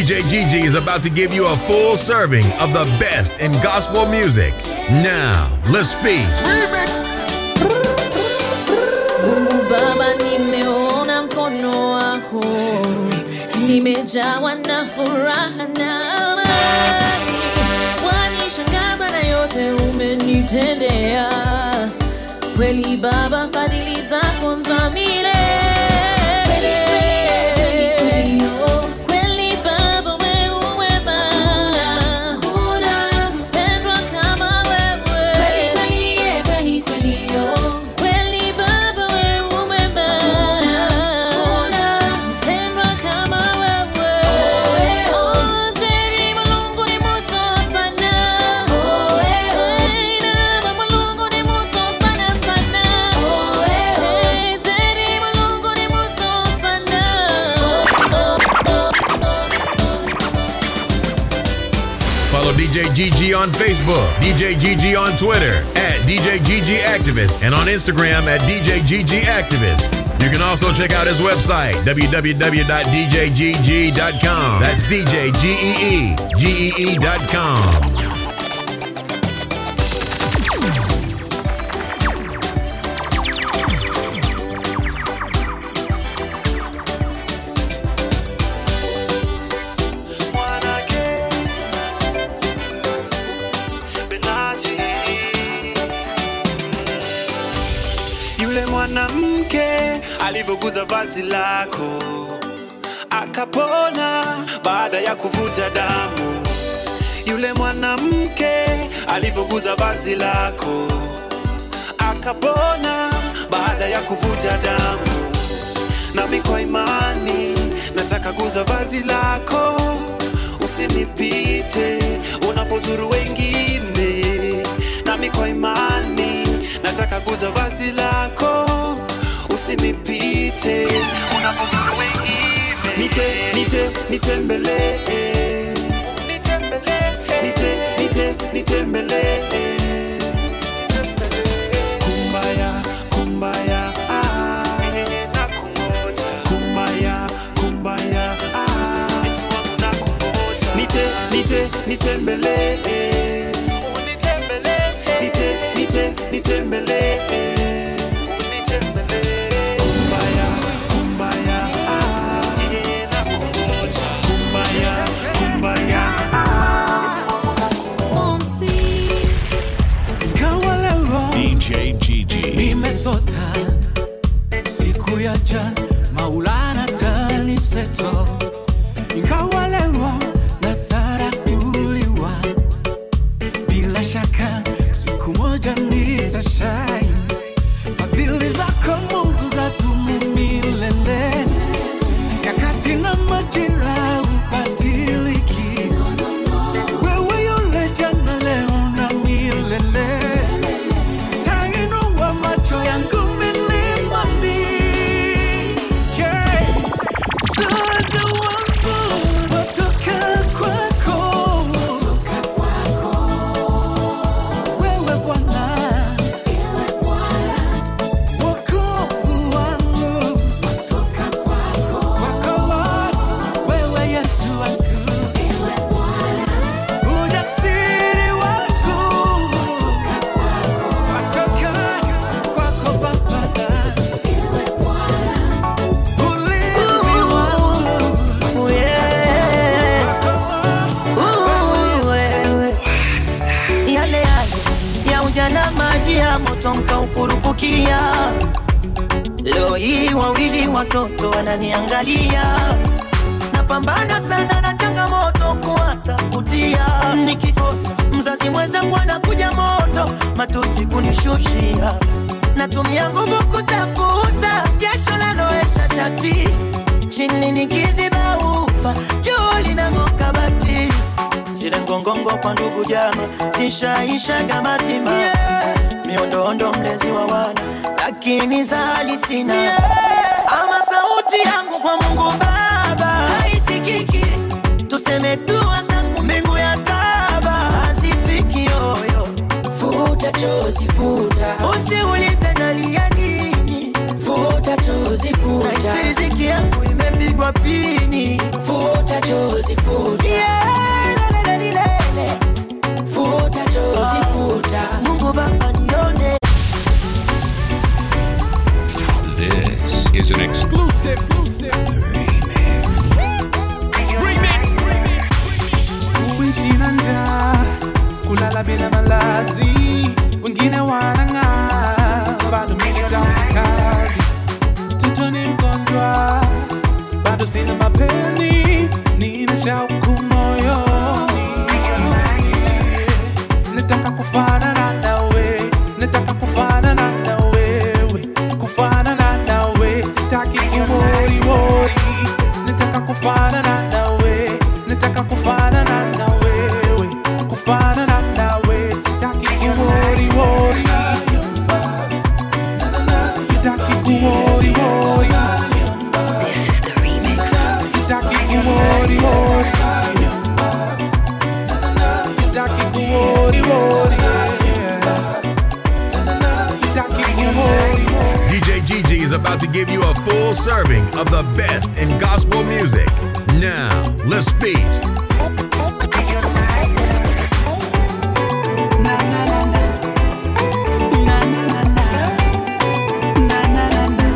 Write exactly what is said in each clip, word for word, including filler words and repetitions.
J Gigi is about to give you a full serving of the best in gospel music. Now, let's feast. Mungu Baba, nimeona mkono wako, nimejawa na furaha na amani, wanishangaza na yote umenitendea. Kweli Baba, fadhili zako za milele. D J Gigi on Facebook, D J Gigi on Twitter, at D J Gigi Activist, and on Instagram at D J Gigi Activist. You can also check out his website, w w w dot d j g g dot com. That's D J G E E G E E dot com. Mwanamke alivoguza vazi lako akapona baada ya kuvuja damu. Yule mwanamke alivoguza vazi lako akapona baada ya kuvuja damu. Nami kwa imani nataka guza vazi lako, usinipite unapozuru wengine. Nami kwa imani nataka guza vazi lako, usinipite unapozuru wengine. Nite, nite, nitembele Nitembele Nite, nite, nitembele Kumbaya, kumbaya ah. Na kungoja Kumbaya, kumbaya ah. Yesu wangu na kungoja. Nite, nite, nitembele Nitembele Nite, nite, nitembele Nimesota siku ya jana, Maulana taniseto. Ingawa leo nadharauliwa, bila shaka siku moja nitashine. Fadhili zako Mungu zadumu milele, nyakati na majira hubadiliki. Wewe yule jana, leo na milele. Leo hii wawili watoto wananiangalia, napambana sana na changamoto kuwatafutia. Nikikosa mzazi mwenzangu anakuja moto, matusi kunishushia. Natumia nguvu kutafuta kesho lanoesha shati, chini nikiziba ufa, juu linang'oka bati. Zile ngongongo kwa ndugu jama zishaisha kama zima, yeah. Miondondo mlezi wa wana, lakini zali sina, yeah. Ama sauti yangu kwa Mungu Baba haisikiki, tuseme dua zangu mbingu ya saba hazifiki yoyo. Futa chozi futa, usiulize nalia nini. Futa chozi futa, riziki yangu imepita. pigwa pini. Futa chozi futa, Yeah, lele lele. futa chozi futa. Mungu Baba nione. This is an exclusive remix. Remix. Kuishi na njaa, kulala bila malazi, wengine wanang'aa, bado mimi nitafuta kazi. Mtoto ni mgonjwa, bado sina mapenzi, nina shauku moyoni. Nataka kufanana nawe, nataka kufanana na wewe, kufanana nawe, sitaki kuwori wori. Nataka kufanana nawe, nataka kufanana na wewe, kufanana nawe, sitaki kuwori wori. Sitaki kuwori wori. Sitaki kuwori wori. Sitaki kuwori wori. Sitaki kuwori wori. D J Gigi is about to give you a full serving of the best in gospel music. Now, let's feast. Na na na na. Na na na na. Na na na na.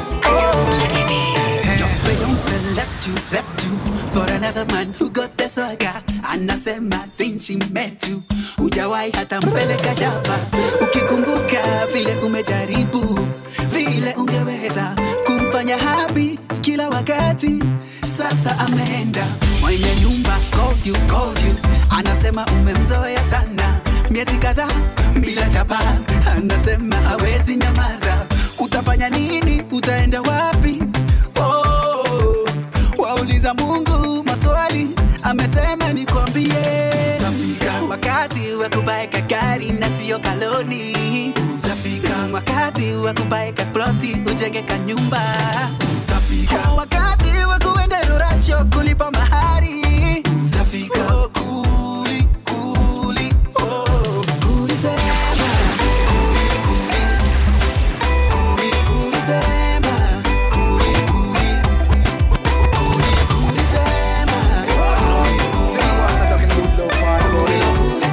Your fiance left you, left you for another man who got the swagger. Anasema since she met you, hujawahi hata mpeleka Java. Ukikumbuka vile umejaribu, vile ungeweza kumfanya happy kila wakati, sasa ameenda. Mwenye nyumba called you, called you, anasema umemzoea sana. Miezi kadhaa bila chapa, anasema hawezi nyamaza. Utafanya nini? Utaenda wapi? Oh, wauliza Mungu maswali, amesema nikwambie. Utafika wakati wa kubaeka gari na sio kaloni. Utafika wakati wa kubaeka ploti ujenge kanyumba. Utafika wakati wa kuenda rurasho kulipa mahari. Utafika kuli kuli oh kuli tena kuli kuli kuli kuli tena kuli kuli kuli kuli tena kuli kuli kuli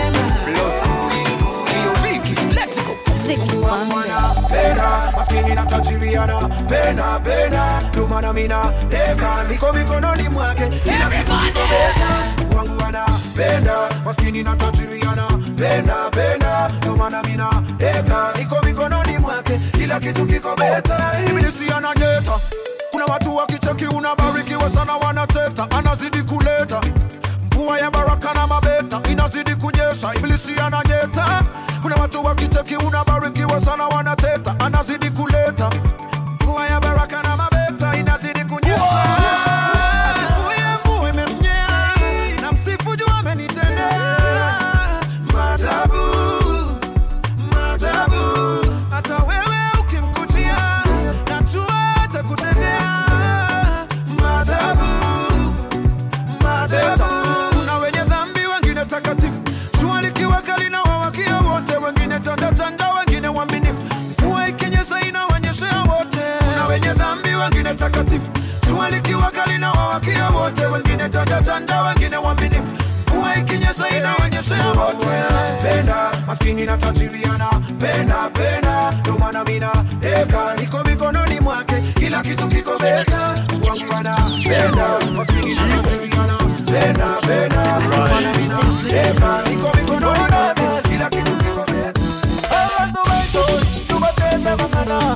tena. Pena, maskini na tajiriana. Pena, pena, lumana mina deka, miko mikononi mwake, kila kitu kiko beta. Wangu wana penda, maskini na tajiriana. Pena, pena, lumana mina deka, miko mikononi mwake, kila kitu kiko beta. Ibilisi ananyeta, kuna watu wakicheki unabarikiwa sana wanateta, anazidi kuleta mvua ya baraka na mabeta, inazidi kunyesha. Ibilisi ananyeta, kuna watu wakicheki unabarikiwa sana wanateta, anazidi kuleta mvua ya baraka na mabeta, inazidi kunyesha. Asifuye mvua imemnyea, na msifu juu amenitendea maajabu, maajabu. Hata wewe ukimkutia, najua atakutendea maajabu, maajabu. Kuna wenye dhambi, wengine takatifu, jua likiwaka linawawakia wote, wengine tanda tanda, wengine waaminifu, mvua ikinyesha inawanyeshea wote. Kuna wenye dhambi, wengine takatifu, jua likiwaka linawawakia wote, wengine tanda tanda, wengine waaminifu, mvua ikinyesha inawanyeshea wote. Penda, maskini na tajiriana. Penda, penda, ndio maana mina deka, niko mikononi mwake, kila kitu kiko beta. Wangu wana penda, maskini na tajiriana. Penda, penda, ndio maana mina deka, niko mikononi mwake, kila kitu kiko beta. Hawazo wetu tumetenda mangana,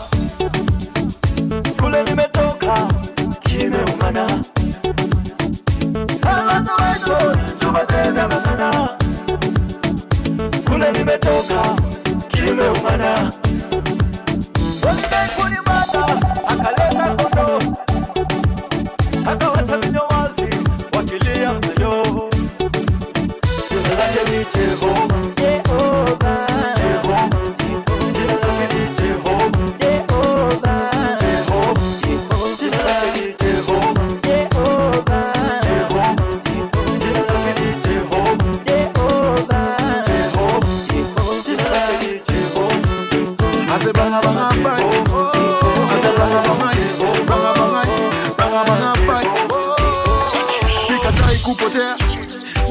kule nimetoka kimeumana. Hawazo wetu tumetenda mangana, kule nimetoka kimeumana. Walikuni mata akaleta kondo, akawacha vinywa wazi wakilia mlio. Jina lake ni Jehova, Jehova, Jehova. Jina lake ni Jehova, Jehova, Jehova. Jina lake ni Jehova, Jehova, Jehova. Jina lake ni Jehova, Jehova, Jehova. Jina lake ni Jehova.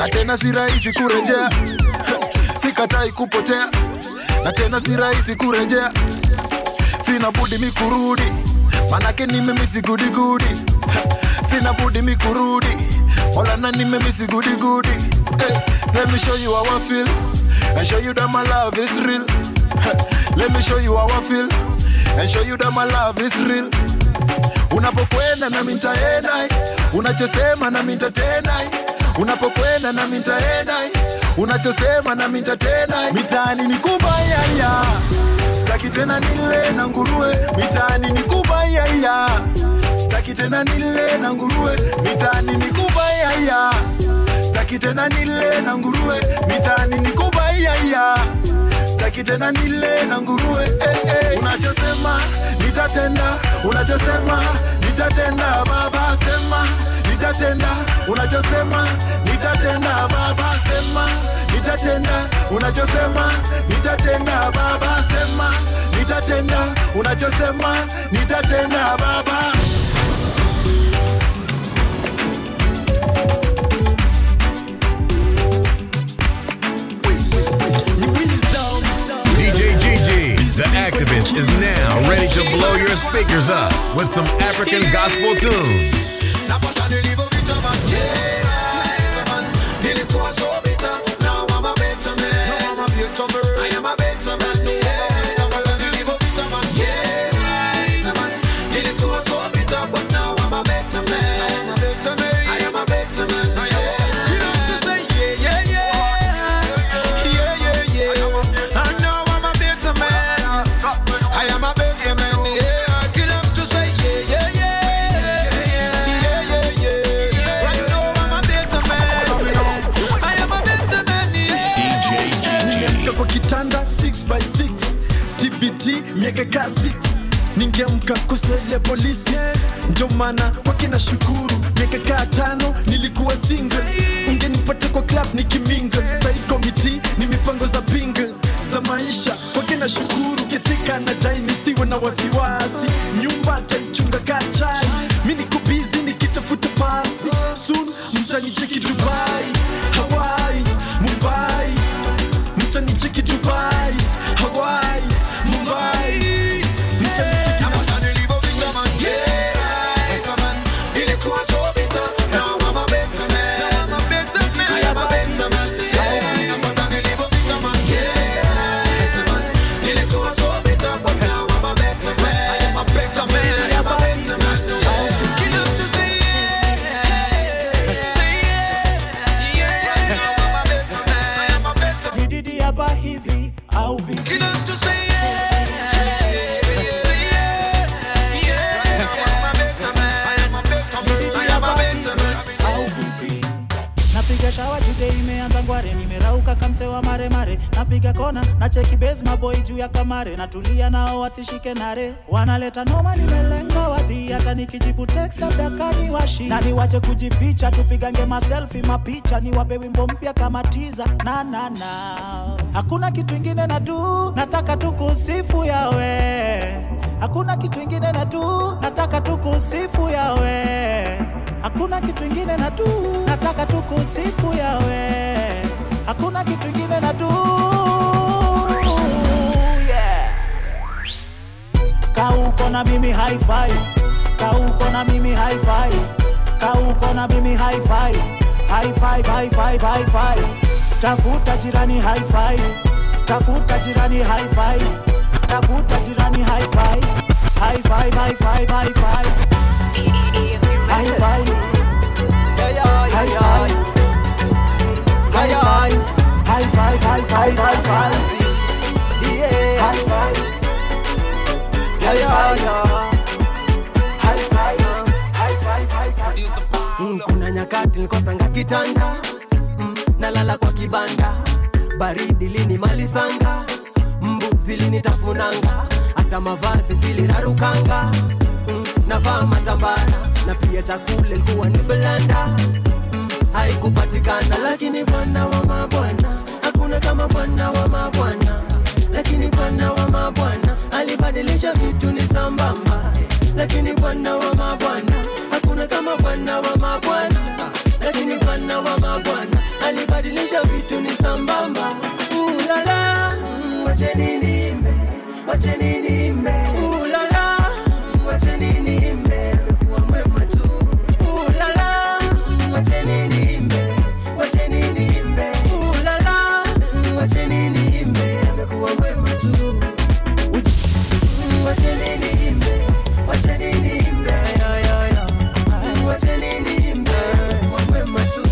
na tena si rahisi kurejea. Sikatai kupotea, na tena si rahisi kurejea. Sina budi mikurudi, manake nimemisi gudi gudi. Sina budi mikurudi, wala na nimemisi gudi gudi. Hey, let me show you how I feel, and show you that my love is real. Let me show you how I feel, and show you that my love is real. Unapokwenda na mimi nitaenda, unachosema na mimi nitatenda. Unapokwenda na mimi nitaenda, unachosema na mimi nitatenda. Mitaani ni kubaya ya, sitaki tena nile na nguruwe. Mitaani ni kubaya ya, sitaki tena nile na nguruwe. Mitaani ni kubaya ya, sitaki tena nile na nguruwe. Mitaani ni kubaya ya, sitaki tena nile na nguruwe. Hey, hey. Unachosema nitatenda, unachosema nitatenda. Baba sema nitatenda, unachosema nitatenda. Baba sema nitatenda, unachosema nitatenda. Baba sema nitatenda, unachosema nitatenda. Baba D J G G, the activist, is now ready to blow your speakers up with some African gospel tunes. Miaka ka six ningeamka kusele polisi, ndio maana kwake na shukuru. Miaka ka tano nilikuwa single, ungenipata kwa club nikimingle. Sai committee ni mipango za bingle za maisha, kwake na shukuru. Ketika na dai nisiwe na wasiwasi, nyumba taichunga kachai. Mimi niko busy nikitafuta pasi, soon mtanicheki Dubai, Hawaii, Mumbai. Mtanicheki Dubai, Hawaii, Mumbai. Mtanicheki na nimerauka kamsewa mare mare. Napiga kona na cheki base maboy juu ya kamare. Natulia nao wasishike nare, wanaleta noma nimelenga wadhi. Hata nikijibu text labda kani washi, na niwache kujificha. Tupigange ma selfie mapicha, niwape wimbo mpya kama teaser. Na na na hakuna kitu ingine na du, nataka tu kusifu yawe. Hakuna kitu ingine na du, nataka tu kusifu yawe. Hakuna kitu ingine na du, nataka tu kusifu yawe. Hakuna kitu ingine na du, yeah. Kauko na mimi high five, kauko na mimi high five, kauko na mimi high five, high five, high five, high five. Tafuta jirani high five, tafuta jirani high five, tafuta jirani high five, high five, high five, high five, high five, high five. High five, high five, high five, high five, yeah. High five, high five, high five, high five, high five. Mm, kuna nyakati nilikosanga kitanda, mm, nalala kwa kibanda. Baridi linimalizanga, mbu zilinitafunanga, hata mavazi zilirarukanga. Mm, navaa matambara na pia chakula ilikuwa ni blanda. Haikupatikana, lakini Bwana wa mabwana, hakuna kama Bwana wa mabwana. Lakini Bwana wa mabwana alibadilisha vitu ni sambamba. Lakini Bwana wa mabwana, hakuna kama Bwana wa mabwana. Lakini Bwana wa mabwana alibadilisha vitu ni sambamba. Ulala, wacheni nimbe, wacheni nimbe. Ulala, wacheni nimbe, amekuwa mwema tu. Ulala, wacheni nimbe, wacheni nimbe. Ulala, wacheni nimbe, amekuwa mwema tu. Wacheni nimbe, wacheni nimbe, ya ya ya. Wacheni nimbe, amekuwa mwema tu.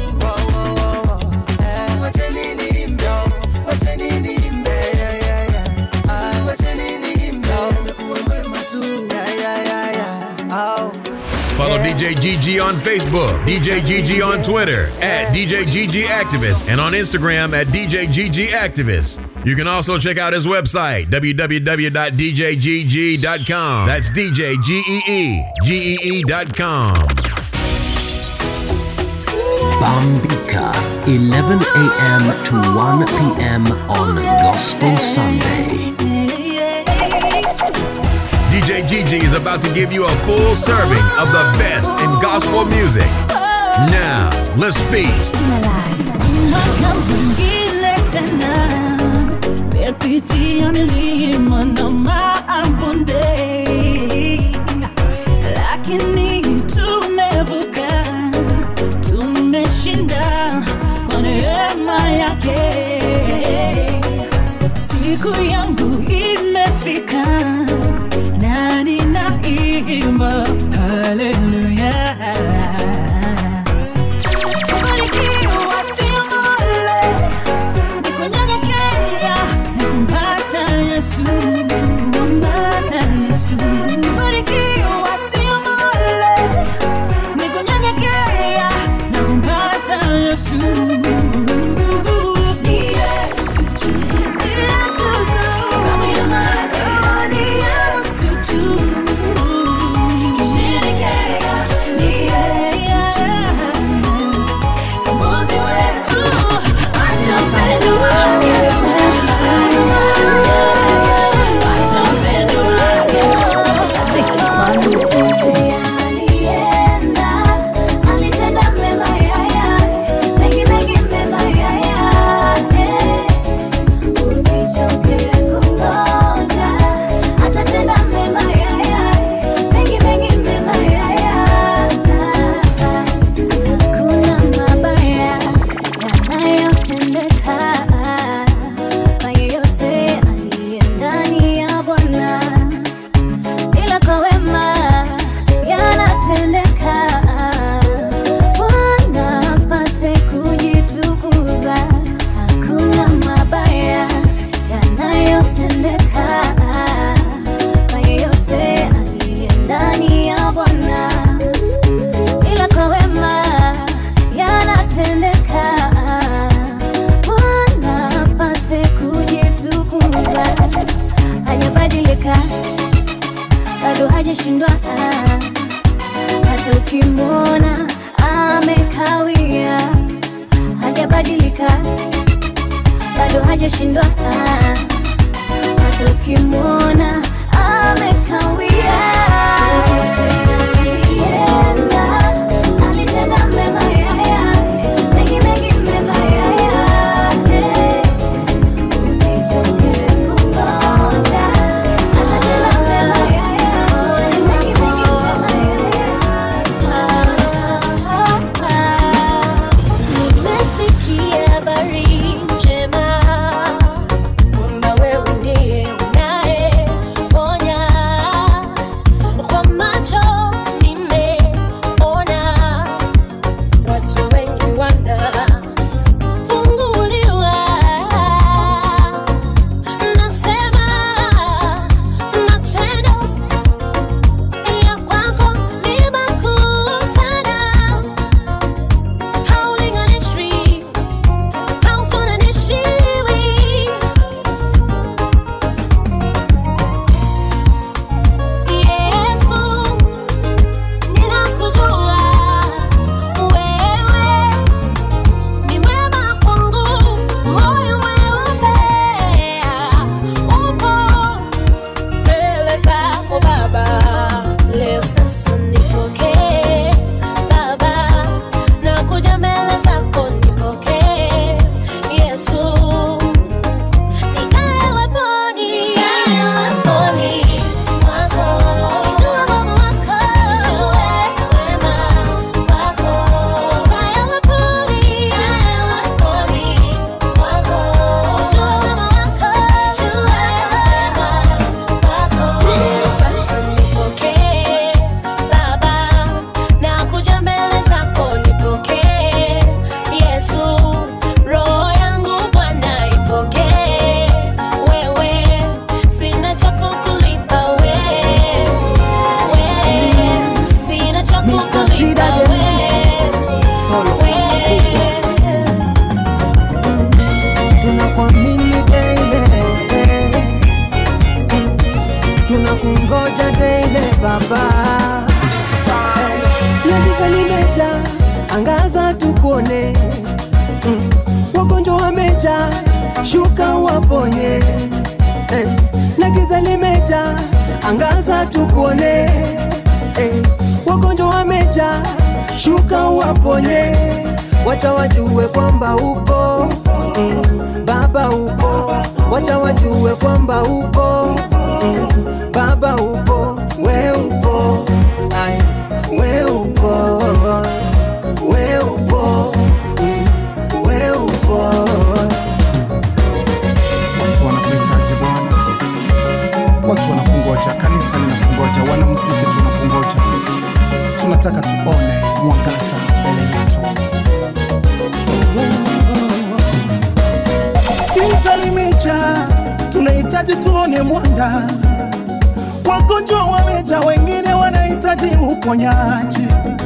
Wacheni nimbe, wacheni nimbe, ya ya ya. Wacheni nimbe, amekuwa mwema tu. Ya ya ya ya. Follow D J G G on Facebook, D J G G on Twitter, at D J G G Activist, and on Instagram at D J G G Activist. You can also check out his website, w w w dot d j g g dot com. That's D J G E E G E E dot com. Bambika, eleven a.m. to one p.m. on Gospel Sunday. D J G G is about to give you a full serving of the best in gospel music. Now, let's feast. Pitia milima na mabonde, lakini tumevuka, tumeshinda kwa neema yake. Siku yangu imefika na ninaimba haleluya. Kubarikiwa sio bure, ni kunyenyekea na kumpata Yesu, kumpata Yesu. Kubarikiwa sio bure, ni kunyenyekea na kumpata Yesu. Ni Yesu tu, ni Yesu tu, sababu ya maji, ni Yesu tu. Kisherekea, ni Yesu tu, Mwokozi wetu, acha upendo wake, acha upendo wake. Alienda, alitenda mema yaya, mengi mengi mema yaya, usichoke kungoja, atatenda mema yaya, mengi mengi mema yaya. Hakuna mabaya yanayotendeka kwa yeyote aliye ndani ya Bwana, ila kwa wema yanatendeka, Bwana apate kujitukuza. Hakuna mabaya yanayotendeka kwa yeyote aliye ndani ya Bwana, ila kwa wema yanatendeka, Bwana apate kujitukuza. Hajabadilika, bado hajashindwa, hata ukimwona amekawia. Hajabadilika, bado hajashindwa, hata ukimwona amekawia. Alienda, alitenda mema yaya, mengi mengi mema yaya, usichoke kungoja, atatenda mema yaya, mengi mengi mema yaya. Nimesikia habari njema, Bwana wewe ndiye unaye tunakungoja daily baba. Na giza limeja, angaza tukuone. mm. Wagonjwa wameja, shuka waponye. eh. Na giza limeja, angaza tukuone. eh. Wagonjwa wameja, shuka waponye. Wacha wajue kwamba upo, mm. Baba upo. Wacha wajue kwamba upo, mm. Baba upo, we upo. Ay, we upo, we upo, mm. We upo. Watu wanakuhitaji Bwana, watu wanakungoja, kanisa linakungoja, wanamuziki tunakungoja. Tunataka tuone mwangaza mbele yetu. Giza limeja, tunahitaji tuone mwanga. Wagonjwa wameja, wengine wanahitaji uponyaji.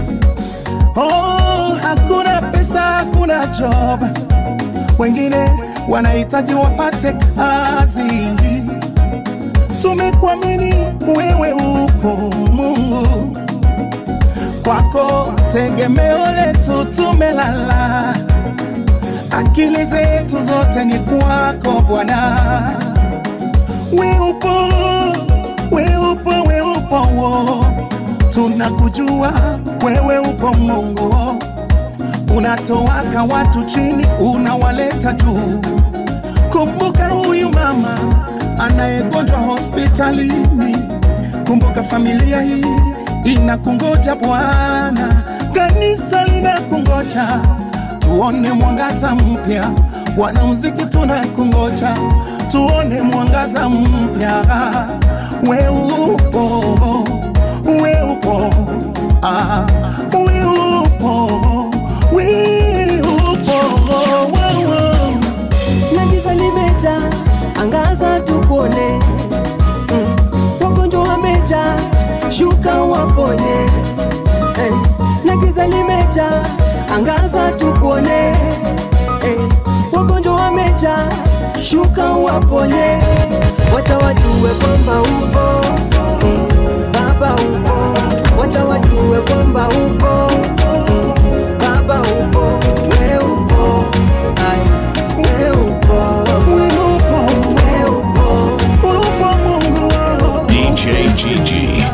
Oh, hakuna pesa, hakuna job. Wengine wanahitaji wapate kazi. Tumekuamini wewe upo Mungu. Kwako tegemeo letu tumelala. Akili zetu zote ni kwako Bwana. We upo, we upo, we upo wo. Tunakujua wewe upo Mungu. Unatowaka watu chini, unawaleta juu. Kumbuka huyu mama anayegonjwa hospitalini. Kumbuka familia hii inakungoja Bwana. Kanisa linakungoja, tuone mwangaza mpya. Wanamuziki tunakungoja, tuone mwangaza mpya. We upo, we upo, ah, we upo, we upo, wow. Na giza limeja, angaza tukuone. mm. Wagonjwa wameja, shuka waponye. eh. Na giza limeja, angaza tukuone. eh. Wagonjwa wameja, shuka waponye. Wacha wajue kwamba upo, mm. Baba upo. Wacha wajue kwamba upo, mm. Baba upo, we upo. Ay, we upo, we upo, we upo, upo Mungu. D J G G.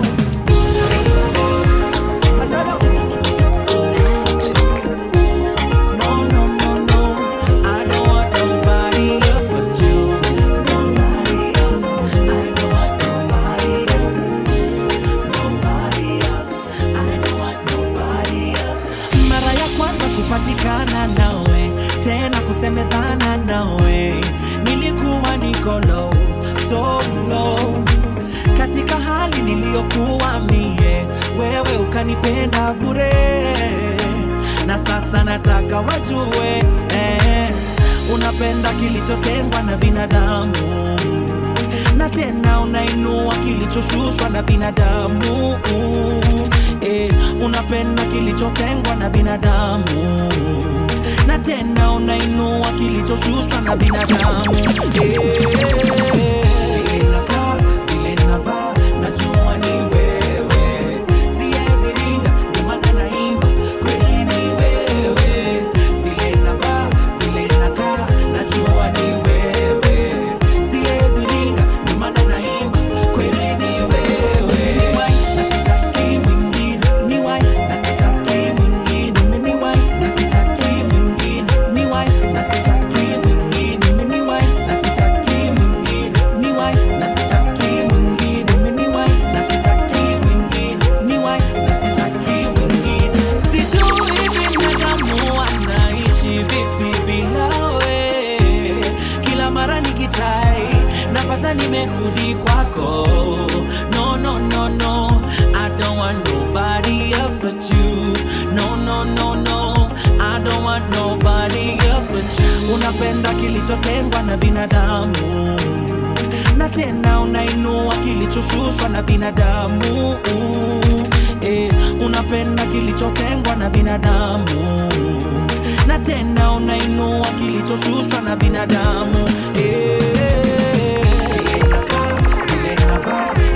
Kupatikana nawe tena kusemezana nawe, nilikuwa niko low, so low. Katika hali niliyokuwa mie, wewe ukanipenda bure. Na sasa nataka wajue, eh, unapenda kilichotengwa na binadamu, na tena unainua kilichoshushwa na binadamu. Eh, unapenda kilichotengwa na binadamu, na tena unainua kilichoshushwa na binadamu. Eh, vile nakaa, vile navaa, najua ni wewe. Siwezi ringa, ndio maana naimba, kweli ni wewe. Vile navaa, vile nakaa, najua ni wewe. Siwezi ringa, ndio maana naimba, kweli ni wewe. Na sitaki mwingine, ni why, na sitaki mwingine, ni why, na sitaki mwingine, ni why, na sitaki mwingine, ni why, na sitaki mwingine, ni why, na sitaki mwingine, ni why, na sitaki mwingine, ni why, na sitaki mwingine. Sijui binadamu anaishi vipi bila wewe. Kila mara nikitrai napata nimerudi kwako. No, no, no, no, I don't want nobody else but you. No, no, no, no, I don't want nobody else but you. Unapenda kilichotengwa na binadamu, na tena unainua kilichoshushwa na binadamu. Eh, unapenda kilichotengwa na binadamu, na tena unainua kilichoshushwa na binadamu. Eh, vile nakaa, vile navaa,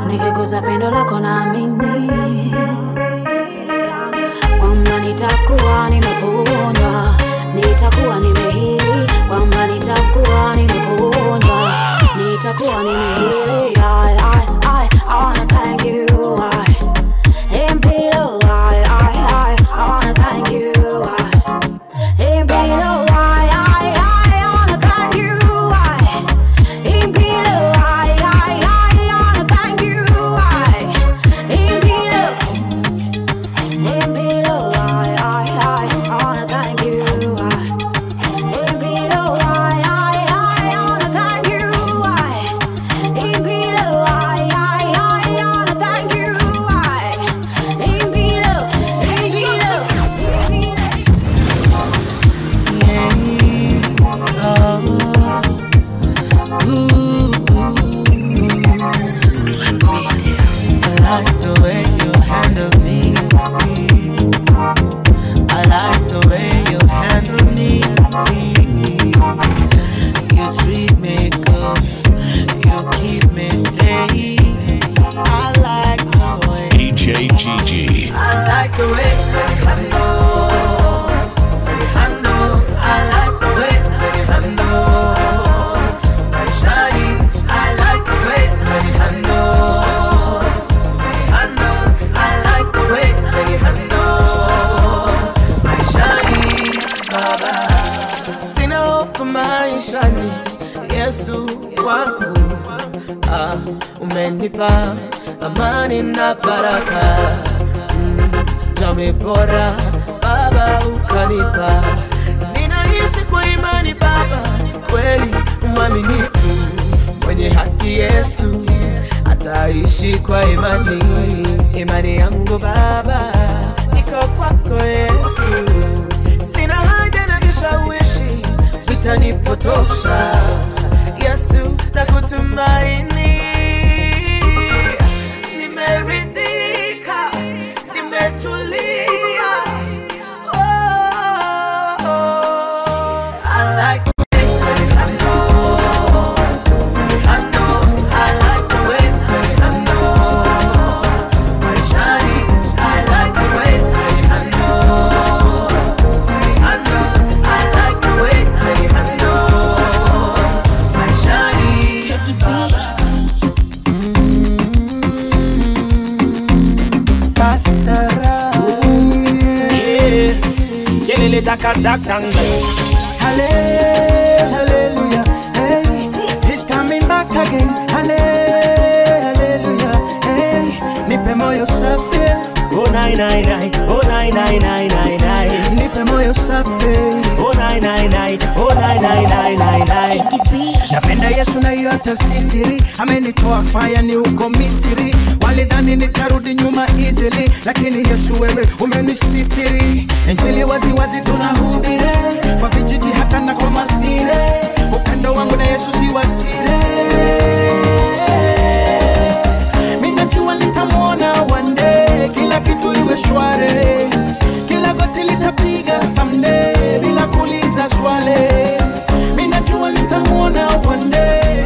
nikigusa pendo lako naamini kwamba nitakuwa nimeponywa, nitakuwa nimehili, kwamba nitakuwa nimeponywa, nitakuwa nimehili. I, I, I, I wanna thank you. I, in below, I, I, I, I wanna thank you. I, in below, I, I, I, I wanna thank you. I, in below, I, I, I, I wanna thank you. I, in below, in below, I, I, I, I wanna thank you. I, in below, I, I, I, I wanna thank you. I, in below, I, I, I, I wanna thank you. I, in below, in I like the way you handle me. I like the way you handle me. You treat me good. You keep me safe. I like the way D J G G. I like the way that you handle. That you handle. I like the way that you handle. My shawty, I like the way that you handle. That you handle. I like the way that you handle. My shawty, baba. Sina hofu maishani, Yesu wangu. Ah, umenipa amani na baraka. Jamii bora Baba ukanipa, ninaishi kwa imani Baba, kweli mwaminifu, mwenye haki Yesu ataishi kwa imani. Imani yangu Baba iko kwako Yesu, sina haja na vishawishi vitanipotosha. Yesu nakutumaini, nimeridhika, nimetulia. Oh, oh, oh. I like the way that you handle, that you handle. I like the way that you handle. My shawty, I like the way that you handle, that you handle. I like the way that you handle. My shawty, Teddy B. Yes, kelele takadakanga. Hallelujah, hey, he's coming back again. Hallelujah, hey, nipe moyo safi. Oh nine nine nine, oh nine nine nine nine nine. Nipe moyo safi. Oh nine nine nine, oh nine nine nine nine nine. Napenda Yesu na yote sisiri, amenitoa fire ni uko Misri. Walidhani nitarudi nyuma easily, lakini Yesu wewe umenisitiri. Injili wazi wazi tunahubiri, kwa vijiji hata na kwa masire. Upendo wangu na Yesu si wasire. Mimi najua nitamwona one day, kila kitu iwe shwari. Kila goti litapiga someday, bila kuuliza swali. Mimi najua nitamwona one day,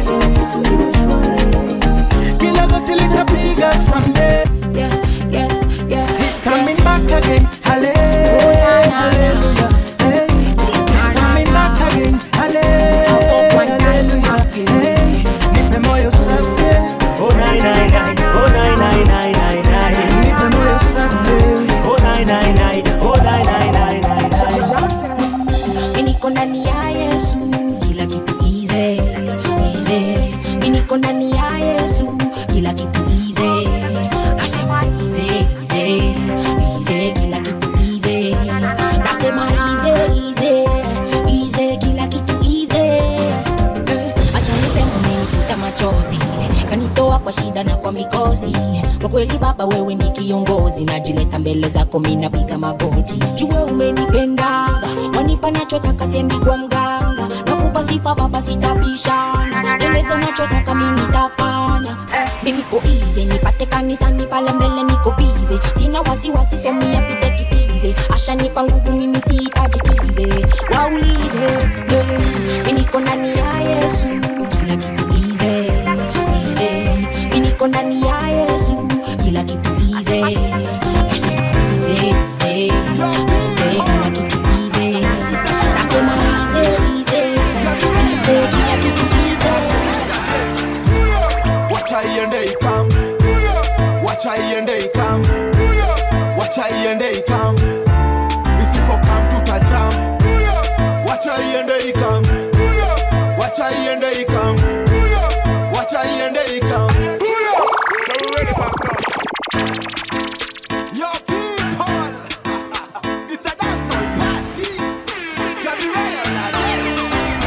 kila goti litapiga someday. Yeah, yeah, yeah. He's coming back again. Hallelujah. Hey, he's coming back again. Hallelujah. Hey, nipe moyo safi. Oh nine nine nine, oh nine nine nine nine nine. Nipe moyo safi. Oh nine nine nine, oh nine nine nine nine nine. Mimi niko ndani ya Yesu, kila kitu easy, easy. Mimi niko ndani ya Yesu, kila kitu easy. Nasema easy, easy, easy, kila kitu easy. Nasema easy, easy, easy, kila kitu easy. Eh, acha niseme umenifuta machozi, kanitoa kwa shida na kwa mikosi. Kwa kweli Baba wewe ni kiongozi, najileta mbele zako mimi napiga magoti. Jua umenipendanga, wanipa nachotaka siendi kwa mganga. Nakupa sifa Baba sitabishana, eleza unachotaka mimi nitafanya. Eh, mimi niko easy, nipate kanisani pale mbele niko busy. Sina wasiwasi so mimi apite kitize. Ashanipa nguvu mimi sihitaji tize. Waulize, yeah. Mimi niko ndani ya Yesu, kila kitu easy, easy. Mimi niko ndani ya ya Yesu kila kitu easy. Nasema easy, easy, easy, kila kitu easy. Nasema easy, easy, easy, kila kitu easy. Wacha iende ikam, wacha iende ikam, wacha iende ikam. Isipokam tutajam. Wacha iende ikam, wacha iende ikam, wacha iende ikam. Yo people, it's a dancehall party. Get real again,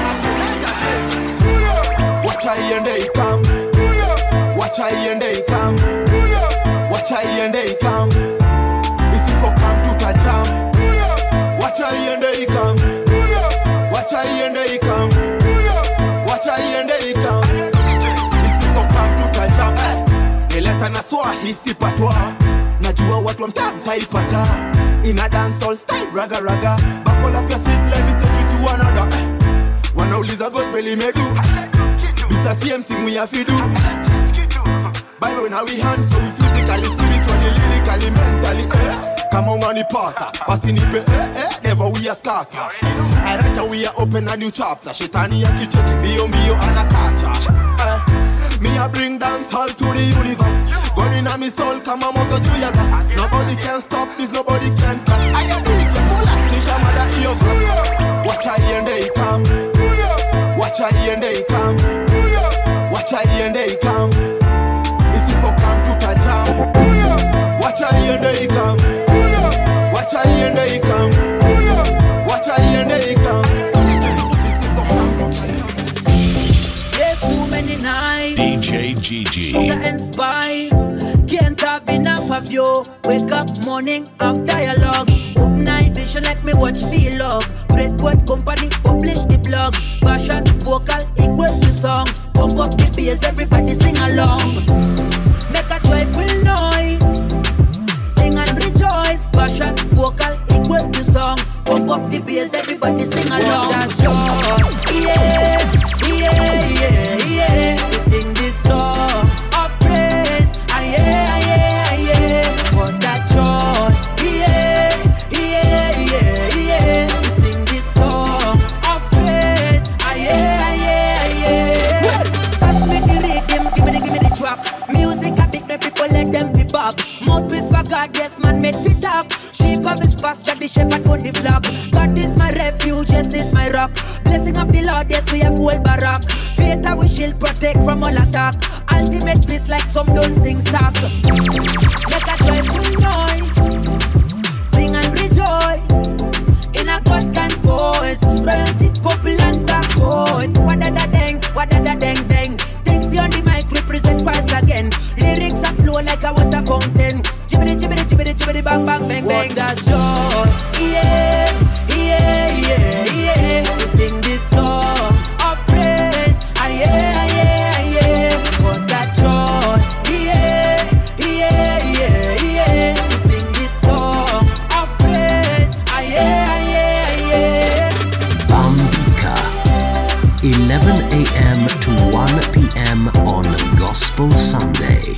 again. Wacha iende ikam, wacha iende ikam, wacha iende ikam. Isipokam tutajam. Wacha iende ikam, wacha iende ikam, wacha iende ikam. Isipokam tutajam. Nileta na Swahili sipatwa. Najua watu wa mtaa mtaipata. Ina dancehall style raga raga. Bakola pia sit let me take you to another. Wanauliza gospel imedu. Bisa C M timu ya fidu. Bible now we hand so we physically, spiritually, lyrically, mentally. Eh? Kama unanipata basi nipe eh eh. Never we a scatter. I write we are open a new chapter. Shetani akicheki mbio mbio anakacha. Eh? Me I bring dance hall to the universe. God in a me soul kama moto juu ya gas. Nobody can stop this, nobody can cut. I am D J Pula, nisha mada iyo verse. Wacha iende ikam, wacha iende ikam, wacha iende ikam. Isipokam tutajam. Wacha iende ikam, wacha iende ikam, wacha iende ikam. There's too many nights. D J G G. Sugar and spice. Can't have enough of you. Wake up morning, have dialogue. Open night vision like me watch vlog. Great word company publish the blog. Fashion vocal equals the song. Pump up the bass, everybody sing along. Make a joyful noise. Sing and rejoice. Fashion vocal equals the song. Pump up the bass, everybody sing along. Yeah, yeah, yeah, yeah. We sing this song of praise. Ah, yeah, yeah, yeah. What that joy. Yeah, yeah, yeah, yeah. We sing this song of praise. Ah, yeah, yeah, yeah. Pass me the rhythm, give me the, give me the track. Music a bit, make people let them be bob. Mouthpiece for God, yes, man, made it talk. Sheep of his pasture, the shepherd on the flock. God is my refuge, yes, is my rock. Blessing of the Lord, yes, we have whole barak. Faith I we shield, protect from all attack. Ultimate peace like some don't sing stock. Make a joyful noise. Sing and rejoice. In a God can voice. Royalty, couple and back voice. Wada-da-deng, wada-da-deng-deng. Things on the mic represent Christ again. Lyrics are flow like a water fountain. Jibbity, jibbity, jibbity, jibbity, bang, bang, bang, bang. What that joy. Yeah, yeah, yeah, yeah. We sing this song of praise. Ah, yeah, yeah, yeah. What that joy. Yeah, yeah, yeah, yeah. We sing this song of praise. Ah, yeah, yeah, yeah. Bambika, eleven a.m. to one p.m. on Gospel Sunday.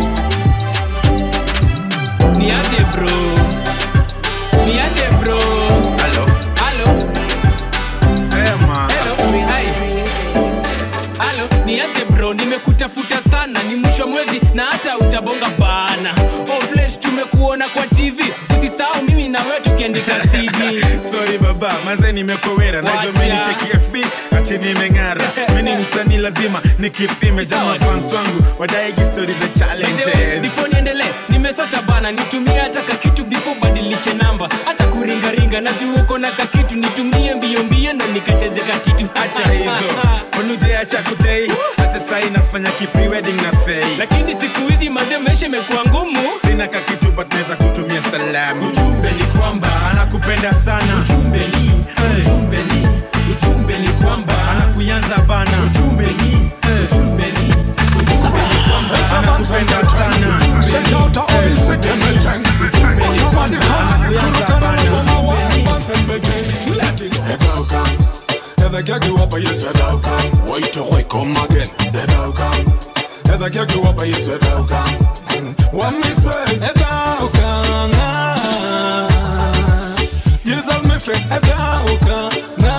Niaje bro, niaje bro. Hello, Hello, sema. hello, hi. Hello, niaje bro, nimekutafuta sana, ni mwisho mwezi na hata utabonga bana. Oh flesh tumekuona kwa T V, usisahau mimi na wewe tukiandika C D. Sorry baba, manze nimekowera. Najua mimi ni cheki F B, ati nimeng'ara. Mimi ni msanii lazima nikip image ama fans wangu wadaigi stories za challenges. Before niendelee, nimesota bana, nitumie hata kakitu before badilishe namba. Hata kuringa ringa, najua uko na kakitu, nitumie mbio mbio na nikacheze katitu. Acha hizo, onuje acha kutei. Hata sasa inafanya ki pre-wedding na fei. Lakini siku hizi maze maisha imekuwa ngumu. Sina kakitu but naweza kutumia salamu. Ujumbe ni kwamba anakupenda sana. Ujumbe ni, ujumbe ni, ujumbe ni kwamba anakuyanza bana. Ujumbe ni, ujumbe ni, ujumbe ni kwamba anakupenda sana. Ujumbe ni kwamba anakuyanza bana. Never get you up, you said welcome. Wait till I come again. Welcome. Never get you up, you said welcome. What me say? Edauka. Jesus me friend. Edauka.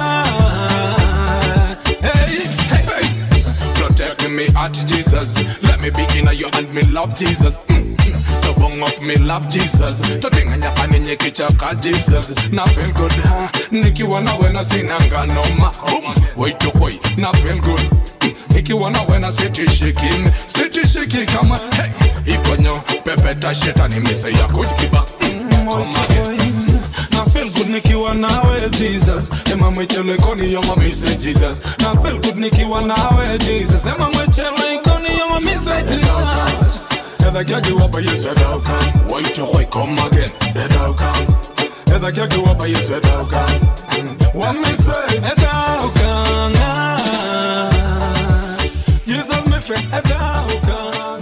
Hey, hey, hey. Protect me at Jesus. Let me be in your hand. Me love Jesus. Mm. To bung up me love Jesus. To bring anya paninye kichaka Jesus. Na feel good. Nikiwana when I sing anga no ma. Wait to wait. Na feel good. Nikiwana when I city shaking. City shaking kama hey. Ikonyo pepeta shetani mise ya kujikiba. Come again. Na feel good nikiwa nawe Jesus. Ema mwechele koni yoma mise Jesus. Na feel good nikiwa nawe Jesus. Ema mwechele koni yoma mise Jesus. Ever get you up, yes, I don't come. Wait till I come again, I don't come. Ever get you up, yes, I don't come. What me say, I don't come. Jesus, my friend, I don't come.